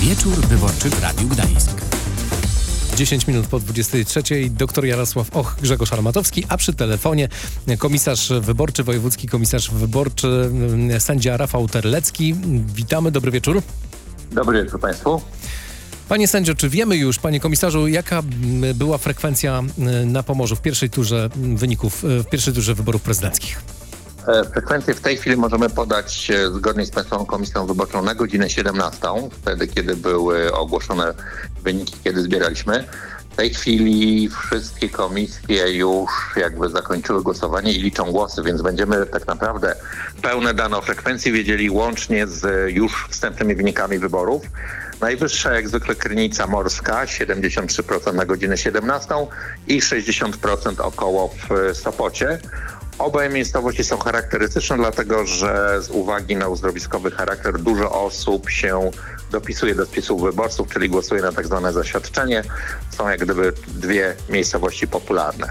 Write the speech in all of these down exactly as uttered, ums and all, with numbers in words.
Wieczór wyborczy w Radiu Gdańsk. dziesięć minut po dwudziestej trzeciej. Doktor Jarosław Och, Grzegorz Armatowski, a przy telefonie komisarz wyborczy, wojewódzki komisarz wyborczy, sędzia Rafał Terlecki. Witamy, dobry wieczór. Dobry wieczór Państwu. Panie sędzio, czy wiemy już, panie komisarzu, jaka była frekwencja na Pomorzu w pierwszej turze wyników, w pierwszej turze wyborów prezydenckich? Frekwencję w tej chwili możemy podać zgodnie z Państwową Komisją Wyborczą na godzinę siedemnastą, wtedy kiedy były ogłoszone wyniki, kiedy zbieraliśmy. W tej chwili wszystkie komisje już jakby zakończyły głosowanie i liczą głosy, więc będziemy tak naprawdę pełne dane o frekwencji wiedzieli łącznie z już wstępnymi wynikami wyborów. Najwyższa jak zwykle Krynica Morska, siedemdziesiąt trzy procent na godzinę siedemnastą i sześćdziesiąt procent około w Sopocie. Oba miejscowości są charakterystyczne, dlatego że z uwagi na uzdrowiskowy charakter dużo osób się dopisuje do spisów wyborców, czyli głosuje na tak zwane zaświadczenie. Są jak gdyby dwie miejscowości popularne.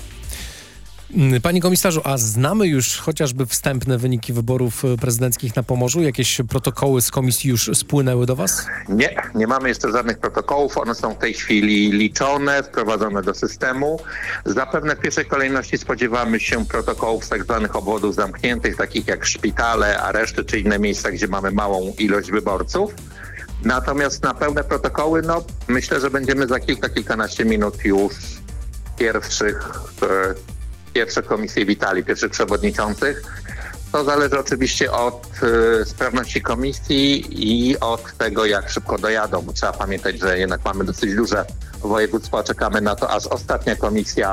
Panie komisarzu, a znamy już chociażby wstępne wyniki wyborów prezydenckich na Pomorzu? Jakieś protokoły z komisji już spłynęły do Was? Nie, nie mamy jeszcze żadnych protokołów. One są w tej chwili liczone, wprowadzone do systemu. Zapewne w pierwszej kolejności spodziewamy się protokołów z tak zwanych obwodów zamkniętych, takich jak szpitale, areszty czy inne miejsca, gdzie mamy małą ilość wyborców. Natomiast na pełne protokoły, no myślę, że będziemy za kilka, kilkanaście minut już pierwszych... E, Pierwsze komisje witali, pierwszych przewodniczących. To zależy oczywiście od y, sprawności komisji i od tego, jak szybko dojadą. Bo trzeba pamiętać, że jednak mamy dosyć duże województwo, czekamy na to, aż ostatnia komisja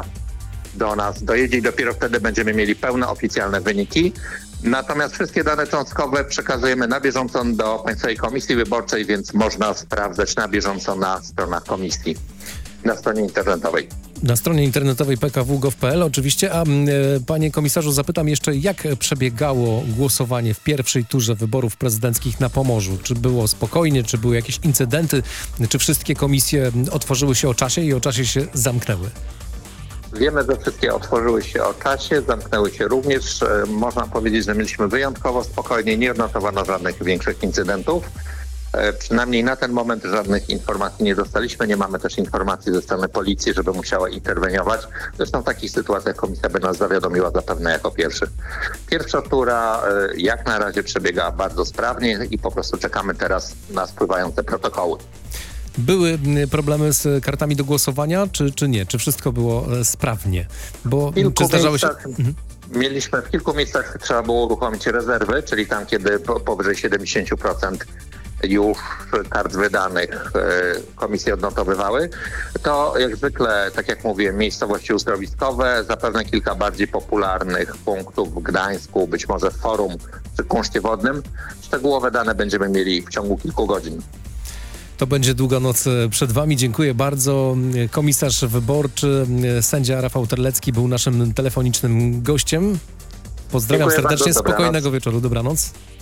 do nas dojedzie i dopiero wtedy będziemy mieli pełne oficjalne wyniki. Natomiast wszystkie dane cząstkowe przekazujemy na bieżąco do Państwowej Komisji Wyborczej, więc można sprawdzać na bieżąco na stronach komisji, na stronie internetowej. Na stronie internetowej p k w kropka gov kropka p l oczywiście. A e, panie komisarzu, zapytam jeszcze, jak przebiegało głosowanie w pierwszej turze wyborów prezydenckich na Pomorzu? Czy było spokojnie, czy były jakieś incydenty, czy wszystkie komisje otworzyły się o czasie i o czasie się zamknęły? Wiemy, że wszystkie otworzyły się o czasie, zamknęły się również. E, można powiedzieć, że mieliśmy wyjątkowo spokojnie, nie odnotowano żadnych większych incydentów. Przynajmniej na ten moment żadnych informacji nie dostaliśmy. Nie mamy też informacji ze strony policji, żeby musiała interweniować. Zresztą w takich sytuacjach komisja by nas zawiadomiła zapewne jako pierwszy. Pierwsza tura jak na razie przebiega bardzo sprawnie i po prostu czekamy teraz na spływające protokoły. Były problemy z kartami do głosowania, czy, czy nie? Czy wszystko było sprawnie? Bo Kilku czy zdarzały się... miejscach... Mieliśmy w kilku miejscach, trzeba było uruchomić rezerwy, czyli tam, kiedy powyżej siedemdziesiąt procent już kart wydanych komisje odnotowywały, to jak zwykle, tak jak mówiłem, miejscowości uzdrowiskowe, zapewne kilka bardziej popularnych punktów w Gdańsku, być może w Forum czy Kunszcie Wodnym. Szczegółowe dane będziemy mieli w ciągu kilku godzin. To będzie długa noc przed Wami. Dziękuję bardzo. Komisarz wyborczy, sędzia Rafał Terlecki był naszym telefonicznym gościem. Pozdrawiam Dziękuję serdecznie, bardzo, spokojnego dobranoc. wieczoru, dobranoc.